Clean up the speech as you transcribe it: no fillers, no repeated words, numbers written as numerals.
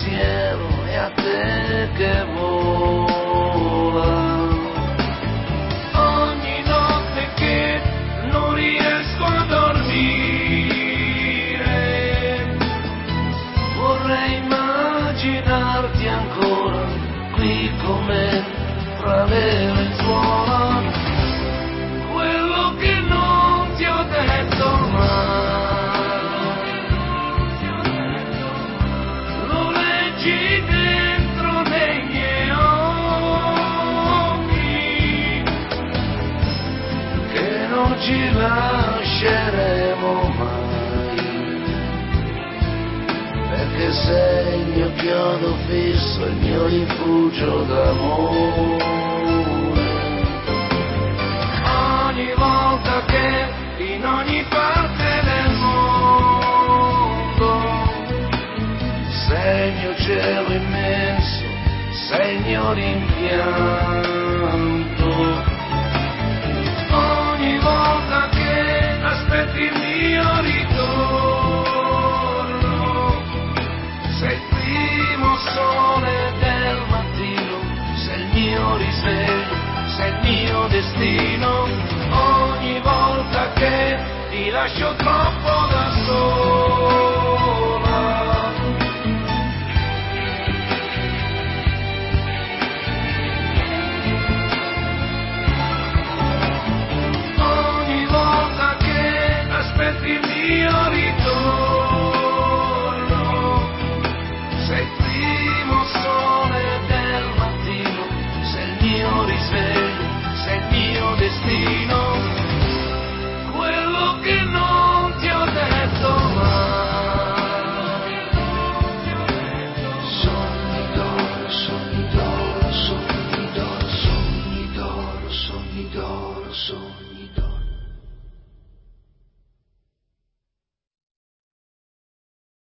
pensiero è a te che vola. Ogni notte che non riesco a dormire, vorrei immaginarti ancora qui con me fra le lenzuola. Quello che non ti ho detto mai lo leggi dentro nei miei occhi, che non ci lasceremo mai, perché sei il mio chiodo fisso, il mio rifugio d'amore. Ogni volta che in ogni parte del mondo sei il mio cielo immenso, sei il mio rimpianto. Ogni volta che aspetti il mio ritorno, sei il primo sole del mattino, sei il mio risveglio, sei il mio destino. Ogni volta che ti lascio troppo da solo,